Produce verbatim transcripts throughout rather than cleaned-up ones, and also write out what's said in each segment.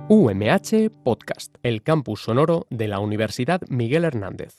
U M H Podcast, el campus sonoro de la Universidad Miguel Hernández.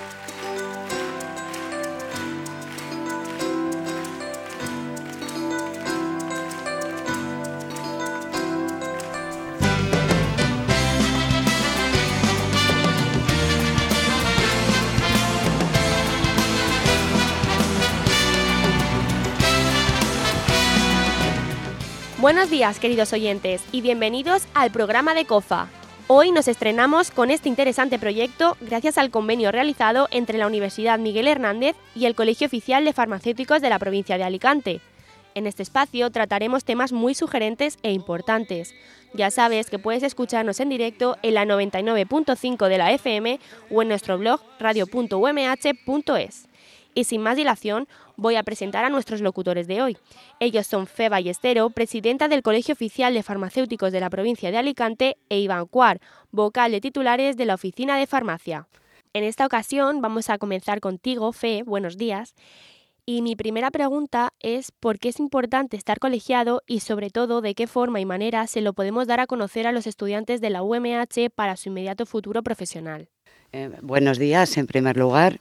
Buenos días, queridos oyentes, y bienvenidos al programa de COFA. Hoy nos estrenamos con este interesante proyecto gracias al convenio realizado entre la Universidad Miguel Hernández y el Colegio Oficial de Farmacéuticos de la provincia de Alicante. En este espacio trataremos temas muy sugerentes e importantes. Ya sabes que puedes escucharnos en directo en la noventa y nueve punto cinco de la F M o en nuestro blog radio punto u m h punto es. Y sin más dilación, voy a presentar a nuestros locutores de hoy. Ellos son Fe Ballestero, presidenta del Colegio Oficial de Farmacéuticos de la provincia de Alicante, e Iván Cuar, vocal de titulares de la Oficina de Farmacia. En esta ocasión vamos a comenzar contigo, Fe, buenos días. Y mi primera pregunta es ¿por qué es importante estar colegiado y sobre todo de qué forma y manera se lo podemos dar a conocer a los estudiantes de la U M H para su inmediato futuro profesional? Eh, buenos días, en primer lugar.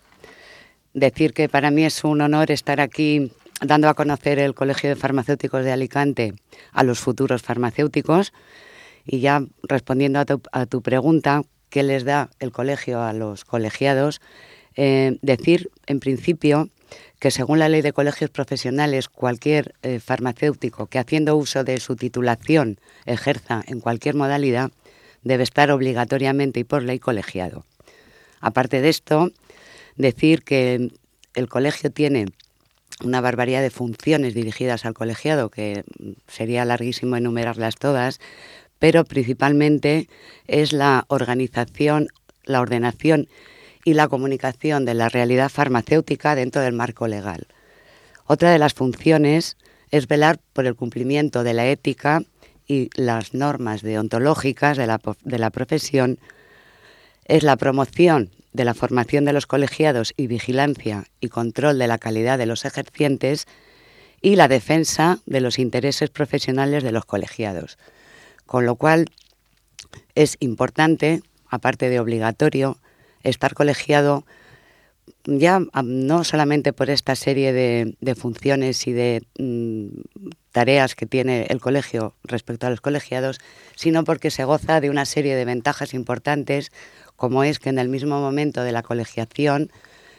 Decir que para mí es un honor estar aquí dando a conocer el Colegio de Farmacéuticos de Alicante a los futuros farmacéuticos y ya respondiendo a tu, a tu pregunta, ¿qué les da el colegio a los colegiados? Eh, decir, en principio, que según la Ley de Colegios Profesionales, cualquier eh, farmacéutico que haciendo uso de su titulación ejerza en cualquier modalidad debe estar obligatoriamente y por ley colegiado. Aparte de esto, decir que el colegio tiene una barbaridad de funciones dirigidas al colegiado, que sería larguísimo enumerarlas todas, pero principalmente es la organización, la ordenación y la comunicación de la realidad farmacéutica dentro del marco legal. Otra de las funciones es velar por el cumplimiento de la ética y las normas deontológicas de la, de la profesión, es la promoción de la formación de los colegiados y vigilancia y control de la calidad de los ejercientes y la defensa de los intereses profesionales de los colegiados. Con lo cual es importante, aparte de obligatorio, estar colegiado ya no solamente por esta serie de, de funciones y de mm, tareas que tiene el colegio respecto a los colegiados, sino porque se goza de una serie de ventajas importantes, como es que en el mismo momento de la colegiación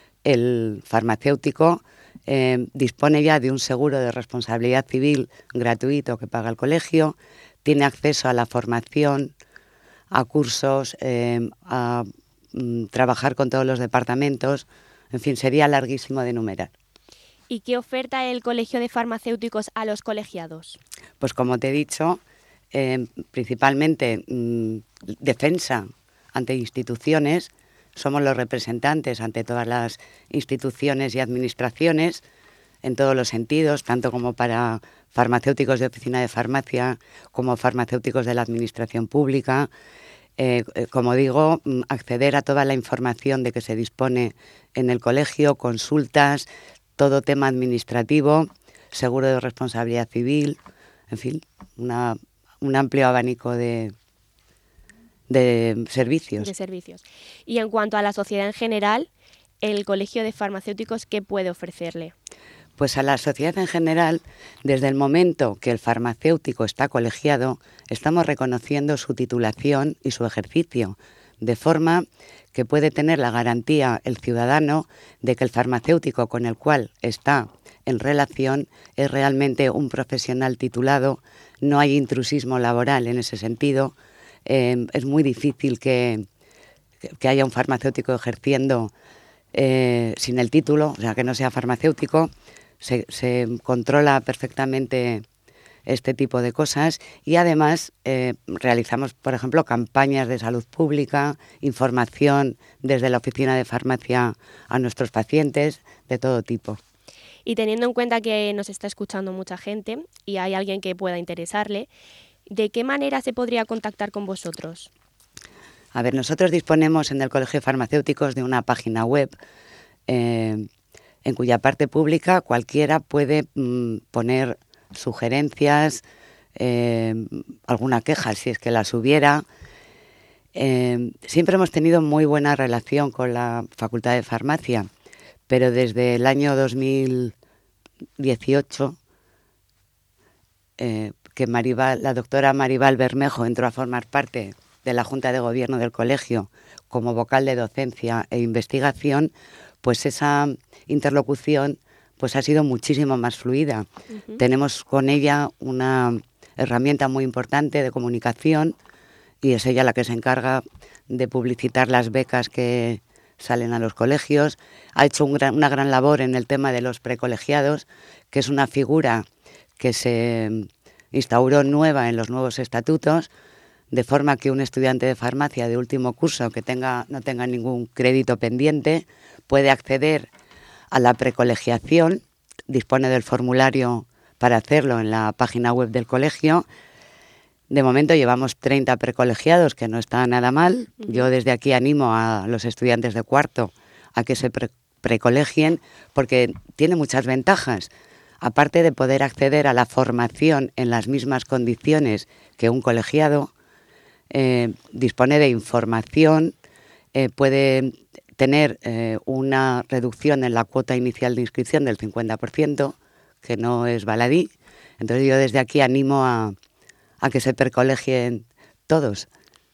el farmacéutico eh, dispone ya de un seguro de responsabilidad civil gratuito que paga el colegio, tiene acceso a la formación, a cursos, eh, a mm, trabajar con todos los departamentos, en fin, sería larguísimo de enumerar. ¿Y qué oferta el Colegio de Farmacéuticos a los colegiados? Pues como te he dicho, eh, principalmente mmm, defensa ante instituciones, somos los representantes ante todas las instituciones y administraciones, en todos los sentidos, tanto como para farmacéuticos de oficina de farmacia, como farmacéuticos de la administración pública. Eh, como digo, acceder a toda la información de que se dispone en el colegio, consultas, todo tema administrativo, seguro de responsabilidad civil, en fin, una, un amplio abanico de... de servicios. De servicios. Y en cuanto a la sociedad en general, el Colegio de Farmacéuticos, ¿qué puede ofrecerle? Pues a la sociedad en general, desde el momento que el farmacéutico está colegiado, estamos reconociendo su titulación y su ejercicio, de forma que puede tener la garantía el ciudadano de que el farmacéutico con el cual está en relación es realmente un profesional titulado, no hay intrusismo laboral en ese sentido. Eh, es muy difícil que, que haya un farmacéutico ejerciendo eh, sin el título, o sea, que no sea farmacéutico. Se, se controla perfectamente este tipo de cosas y además eh, realizamos, por ejemplo, campañas de salud pública, información desde la oficina de farmacia a nuestros pacientes de todo tipo. Y teniendo en cuenta que nos está escuchando mucha gente y hay alguien que pueda interesarle, ¿de qué manera se podría contactar con vosotros? A ver, nosotros disponemos en el Colegio de Farmacéuticos de una página web eh, en cuya parte pública cualquiera puede mmm, poner sugerencias, eh, alguna queja, si es que las hubiera. Eh, siempre hemos tenido muy buena relación con la Facultad de Farmacia, pero desde el año dos mil dieciocho, eh, que Maribal, la doctora Maribal Bermejo entró a formar parte de la Junta de Gobierno del colegio como vocal de docencia e investigación, pues esa interlocución pues ha sido muchísimo más fluida. Uh-huh. Tenemos con ella una herramienta muy importante de comunicación y es ella la que se encarga de publicitar las becas que salen a los colegios. Ha hecho un gran, una gran labor en el tema de los precolegiados, que es una figura que se instauró nueva en los nuevos estatutos, de forma que un estudiante de farmacia de último curso que tenga, no tenga ningún crédito pendiente puede acceder a la precolegiación, dispone del formulario para hacerlo en la página web del colegio. De momento llevamos treinta precolegiados, que no está nada mal. Yo desde aquí animo a los estudiantes de cuarto a que se pre- precolegien porque tiene muchas ventajas. Aparte de poder acceder a la formación en las mismas condiciones que un colegiado, eh, dispone de información, eh, puede tener eh, una reducción en la cuota inicial de inscripción del cincuenta por ciento, que no es baladí. Entonces yo desde aquí animo a, a que se precolegien todos.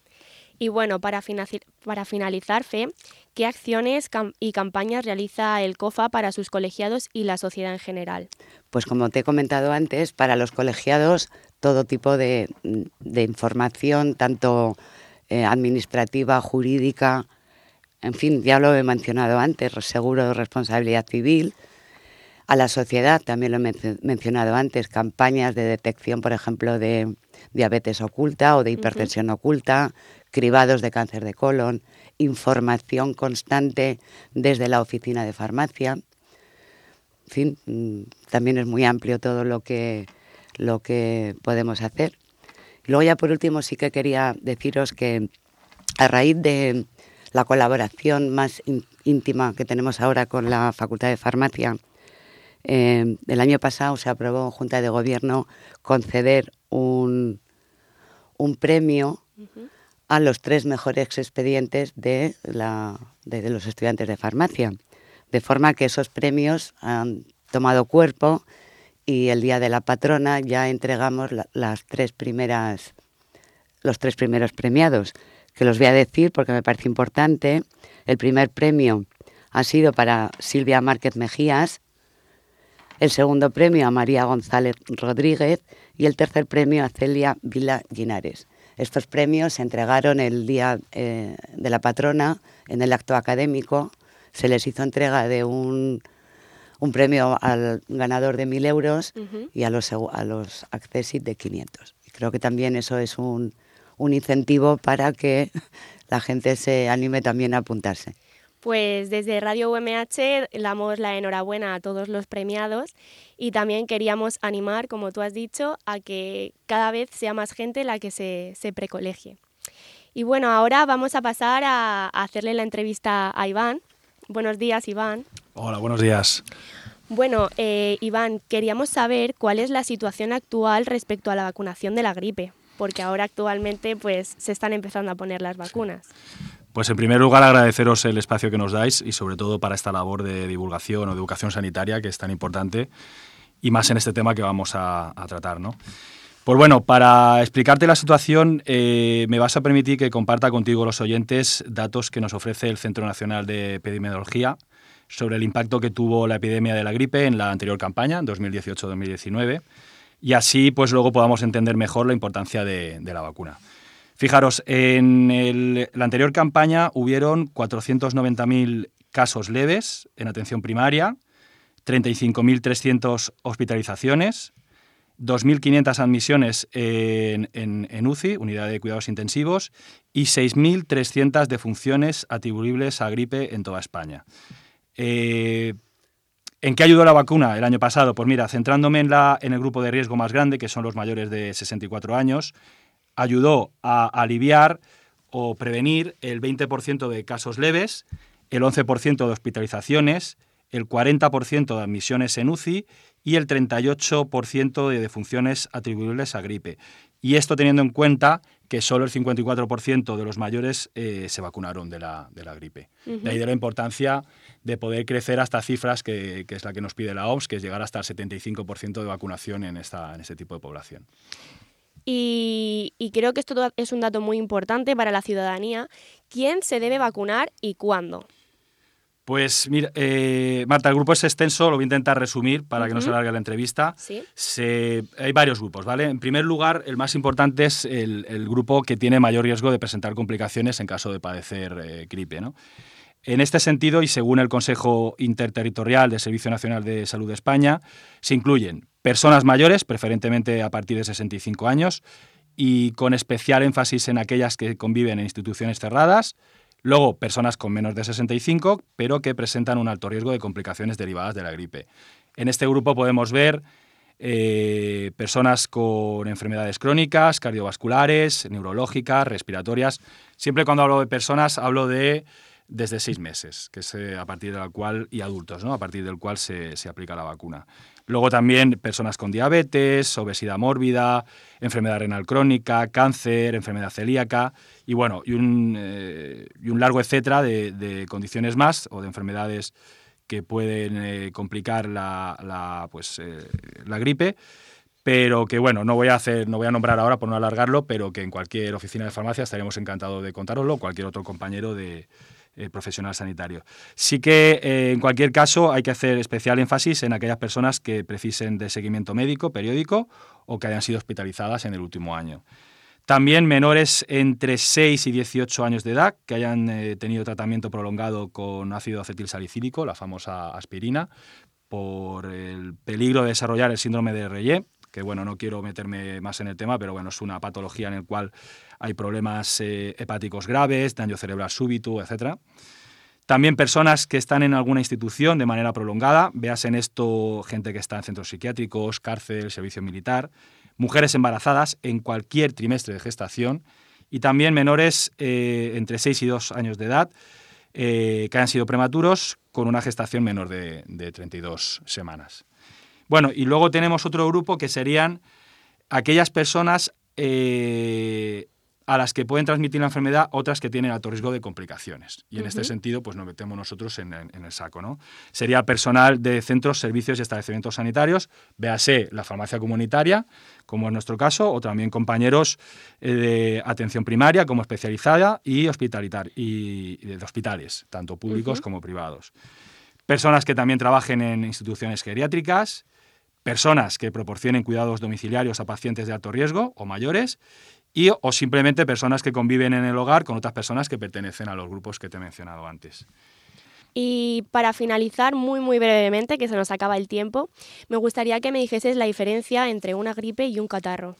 Y bueno, para, finaci- para finalizar, Fe, ¿qué acciones cam- y campañas realiza el COFA para sus colegiados y la sociedad en general? Pues como te he comentado antes, para los colegiados todo tipo de, de información, tanto eh, administrativa, jurídica, en fin, ya lo he mencionado antes, seguro de responsabilidad civil. A la sociedad, también lo he men- mencionado antes, campañas de detección, por ejemplo, de diabetes oculta o de hipertensión uh-huh. oculta, cribados de cáncer de colon, información constante desde la oficina de farmacia. En fin, también es muy amplio todo lo que, lo que podemos hacer. Luego ya por último sí que quería deciros que a raíz de la colaboración más in- íntima que tenemos ahora con la Facultad de Farmacia, eh, el año pasado se aprobó en Junta de Gobierno conceder un, un premio uh-huh. a los tres mejores expedientes de, la, de, de los estudiantes de farmacia. De forma que esos premios han tomado cuerpo y el día de la patrona ya entregamos la, las tres primeras, los tres primeros premiados, que los voy a decir porque me parece importante. El primer premio ha sido para Silvia Márquez Mejías, el segundo premio a María González Rodríguez y el tercer premio a Celia Vila Linares. Estos premios se entregaron el día eh, de la patrona en el acto académico. Se les hizo entrega de un, un premio al ganador de mil euros uh-huh. y a los, a los Accessit de quinientos. Y creo que también eso es un, un incentivo para que la gente se anime también a apuntarse. Pues desde Radio U M H damos la enhorabuena a todos los premiados y también queríamos animar, como tú has dicho, a que cada vez sea más gente la que se, se precolegie. Y bueno, ahora vamos a pasar a, a hacerle la entrevista a Iván. Buenos días, Iván. Hola, buenos días. Bueno, eh, Iván, queríamos saber cuál es la situación actual respecto a la vacunación de la gripe, porque ahora actualmente pues se están empezando a poner las vacunas. Sí. Pues en primer lugar agradeceros el espacio que nos dais y sobre todo para esta labor de divulgación o de educación sanitaria que es tan importante y más en este tema que vamos a, a tratar, ¿no? Pues bueno, para explicarte la situación eh, me vas a permitir que comparta contigo los oyentes datos que nos ofrece el Centro Nacional de Epidemiología sobre el impacto que tuvo la epidemia de la gripe en la anterior campaña, dos mil dieciocho dos mil diecinueve, y así pues luego podamos entender mejor la importancia de, de la vacuna. Fijaros, en el, la anterior campaña hubieron cuatrocientos noventa mil casos leves en atención primaria, treinta y cinco mil trescientas hospitalizaciones, dos mil quinientas admisiones en, en, en U C I, unidad de cuidados intensivos, y seis mil trescientas defunciones atribuibles a gripe en toda España. Eh, ¿En qué ayudó la vacuna el año pasado? Pues mira, centrándome en, la, en el grupo de riesgo más grande, que son los mayores de sesenta y cuatro años, ayudó a aliviar o prevenir el veinte por ciento de casos leves, el once por ciento de hospitalizaciones, el cuarenta por ciento de admisiones en U C I y el treinta y ocho por ciento de defunciones atribuibles a gripe. Y esto teniendo en cuenta que solo el cincuenta y cuatro por ciento de los mayores eh, se vacunaron de la, de la gripe. Uh-huh. De ahí de la importancia de poder crecer hasta cifras que, que es la que nos pide la O M S, que es llegar hasta el setenta y cinco por ciento de vacunación en, esta, en este tipo de población. Y, y creo que esto es un dato muy importante para la ciudadanía. ¿Quién se debe vacunar y cuándo? Pues mira, eh, Marta, el grupo es extenso, lo voy a intentar resumir para uh-huh. que no se alargue la entrevista. ¿Sí? Se, hay varios grupos, ¿vale? En primer lugar, el más importante es el, el grupo que tiene mayor riesgo de presentar complicaciones en caso de padecer eh, gripe, ¿no? En este sentido, y según el Consejo Interterritorial del Servicio Nacional de Salud de España, se incluyen personas mayores, preferentemente a partir de sesenta y cinco años, y con especial énfasis en aquellas que conviven en instituciones cerradas. Luego, personas con menos de sesenta y cinco, pero que presentan un alto riesgo de complicaciones derivadas de la gripe. En este grupo podemos ver eh, personas con enfermedades crónicas, cardiovasculares, neurológicas, respiratorias. Siempre cuando hablo de personas, hablo de desde seis meses, que es eh, a partir del cual, y adultos, ¿no? A partir del cual se, se aplica la vacuna. Luego también personas con diabetes, obesidad mórbida, enfermedad renal crónica, cáncer, enfermedad celíaca y bueno, y un, eh, y un largo etcétera de, de condiciones más o de enfermedades que pueden eh, complicar la, la, pues, eh, la gripe, pero que bueno, no voy a hacer, no voy a nombrar ahora por no alargarlo, pero que en cualquier oficina de farmacia estaríamos encantados de contároslo, cualquier otro compañero de Eh, profesional sanitario. Sí que, eh, en cualquier caso, hay que hacer especial énfasis en aquellas personas que precisen de seguimiento médico periódico o que hayan sido hospitalizadas en el último año. También menores entre seis y dieciocho años de edad que hayan eh, tenido tratamiento prolongado con ácido acetilsalicílico, la famosa aspirina, por el peligro de desarrollar el síndrome de Reye, que bueno, no quiero meterme más en el tema, pero bueno, es una patología en la cual hay problemas eh, hepáticos graves, daño cerebral súbito, etcétera. También personas que están en alguna institución de manera prolongada, veas en esto gente que está en centros psiquiátricos, cárcel, servicio militar, mujeres embarazadas en cualquier trimestre de gestación y también menores eh, entre seis y dos años de edad eh, que hayan sido prematuros con una gestación menor de, de treinta y dos semanas. Bueno, y luego tenemos otro grupo que serían aquellas personas eh, a las que pueden transmitir la enfermedad, otras que tienen alto riesgo de complicaciones. Y en uh-huh. este sentido, pues nos metemos nosotros en, en, en el saco, ¿no? Sería personal de centros, servicios y establecimientos sanitarios, véase la farmacia comunitaria, como en nuestro caso, o también compañeros eh, de atención primaria, como especializada, y, hospitalitar, y de hospitales, tanto públicos uh-huh. como privados. Personas que también trabajen en instituciones geriátricas, personas que proporcionen cuidados domiciliarios a pacientes de alto riesgo o mayores, y o simplemente personas que conviven en el hogar con otras personas que pertenecen a los grupos que te he mencionado antes. Y para finalizar, muy muy brevemente, que se nos acaba el tiempo, me gustaría que me dijeses la diferencia entre una gripe y un catarro.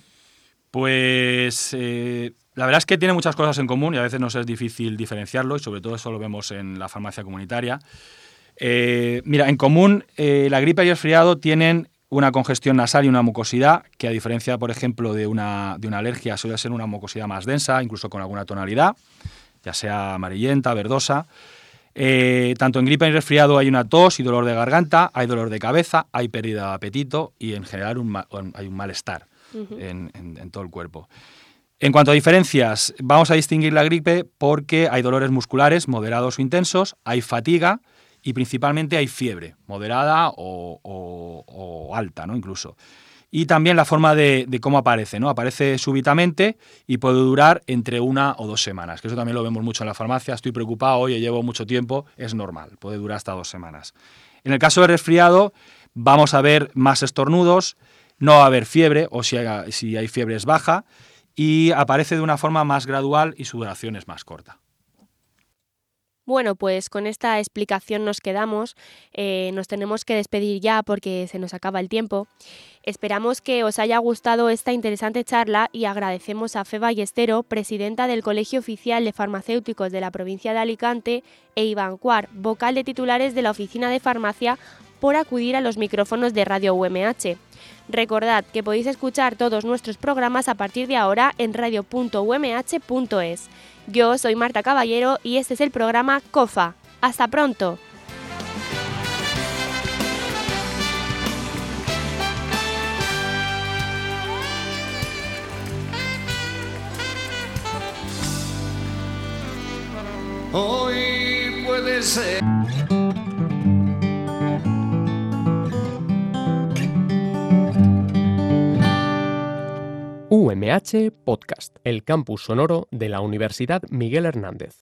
Pues eh, la verdad es que tiene muchas cosas en común y a veces nos es difícil diferenciarlo, y sobre todo eso lo vemos en la farmacia comunitaria. Eh, mira, en común, eh, la gripe y el resfriado tienen una congestión nasal y una mucosidad que, a diferencia, por ejemplo, de una, de una alergia, suele ser una mucosidad más densa, incluso con alguna tonalidad, ya sea amarillenta, verdosa. Eh, tanto en gripe y resfriado hay una tos y dolor de garganta, hay dolor de cabeza, hay pérdida de apetito y, en general, un ma- hay un malestar uh-huh. en, en, en todo el cuerpo. En cuanto a diferencias, vamos a distinguir la gripe porque hay dolores musculares moderados o intensos, hay fatiga, y principalmente hay fiebre, moderada o, o, o alta, ¿no? Incluso. Y también la forma de, de cómo aparece, ¿no? Aparece súbitamente y puede durar entre una o dos semanas, que eso también lo vemos mucho en la farmacia. Estoy preocupado, oye, llevo mucho tiempo, es normal, puede durar hasta dos semanas. En el caso del resfriado, vamos a ver más estornudos, no va a haber fiebre, o si hay, si hay fiebre es baja, y aparece de una forma más gradual y su duración es más corta. Bueno, pues con esta explicación nos quedamos, eh, nos tenemos que despedir ya porque se nos acaba el tiempo. Esperamos que os haya gustado esta interesante charla y agradecemos a Fe Ballestero, presidenta del Colegio Oficial de Farmacéuticos de la provincia de Alicante, e Iván Cuar, vocal de titulares de la Oficina de Farmacia, por acudir a los micrófonos de Radio U M H. Recordad que podéis escuchar todos nuestros programas a partir de ahora en radio punto u m h punto es. Yo soy Marta Caballero y este es el programa COFA. ¡Hasta pronto! hoy puede ser. U M H Podcast, el campus sonoro de la Universidad Miguel Hernández.